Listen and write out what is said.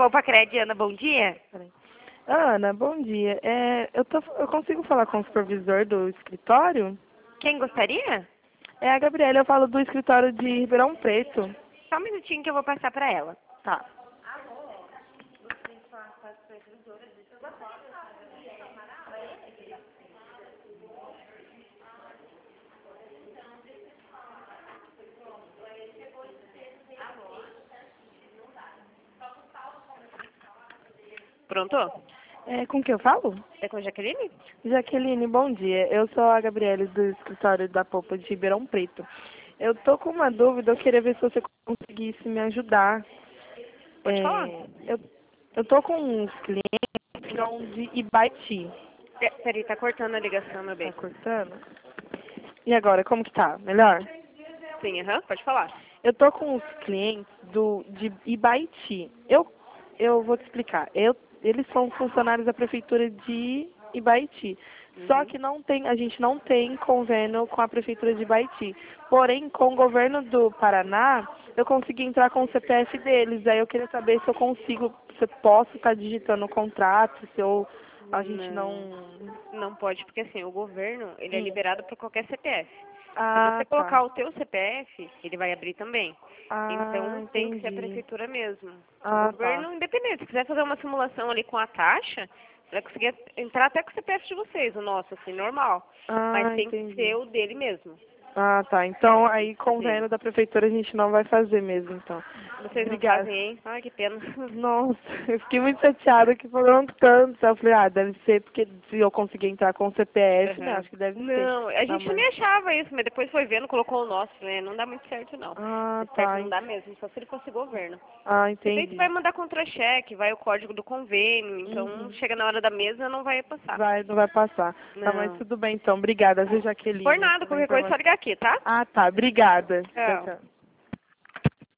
Poupa Cred, Ana, bom dia. Peraí. Ana, bom dia. Eu consigo falar com o supervisor do escritório? Quem gostaria? É a Gabriela, eu falo do escritório de Ribeirão Preto. Só um minutinho que eu vou passar para ela. Tá. Pronto? Com quem eu falo? É com a Jaqueline? Jaqueline, bom dia. Eu sou a Gabriela do escritório da Poupa de Ribeirão Preto. Eu tô com uma dúvida, eu queria ver se você conseguisse me ajudar. Pode falar. Eu tô com uns clientes que são de Ibaiti. Peraí, tá cortando a ligação, meu Tá bem. cortando? E agora, como que tá? Melhor? Sim, aham, pode falar. Eu tô com os clientes de Ibaiti. Eu vou te explicar. Eles são funcionários da prefeitura de Ibaiti. Só que a gente não tem convênio com a prefeitura de Ibaiti. Porém, com o governo do Paraná, eu consegui entrar com o CPF deles. Aí eu queria saber se eu consigo, se eu posso estar digitando o contrato, se eu, a gente Não pode, porque assim, o governo, ele é Hum. liberado para qualquer CPF. Se Ah, você tá. colocar o teu CPF, ele vai abrir também. Ah, Então tem que ser a entendi. prefeitura mesmo. O Ah, tá. governo, independente, se quiser fazer uma simulação ali com a taxa, você vai conseguir entrar até com o CPF de vocês, o nosso, assim, normal. Mas Ah, tem que ser entendi. o dele mesmo. Ah, tá. Então, aí, Sim. convênio da prefeitura a gente não vai fazer mesmo, então. Vocês não Obrigada. fazem, hein? Ai, que pena. Nossa, eu fiquei muito chateada que foram tantos. Eu falei, deve ser porque se eu conseguir entrar com o CPF, né? Aham. Acho que deve ser. Não, a Tá, gente mas... também achava isso, mas depois foi vendo, colocou o nosso, né? Não dá muito certo, não. Ah, Certo tá. não dá mesmo, só se ele fosse governo. Ah, Se bem que vai entendi. mandar contra-cheque, vai o código do convênio, então Uhum. chega na hora da mesa não vai passar. Não vai passar. Tá, mas Não. tudo bem, então. Obrigada, viu, Por Jaqueline, nada, pela qualquer coisa é só informação. ligar aqui, tá? Ah, tá. Obrigada. Tchau, Tchau. tchau.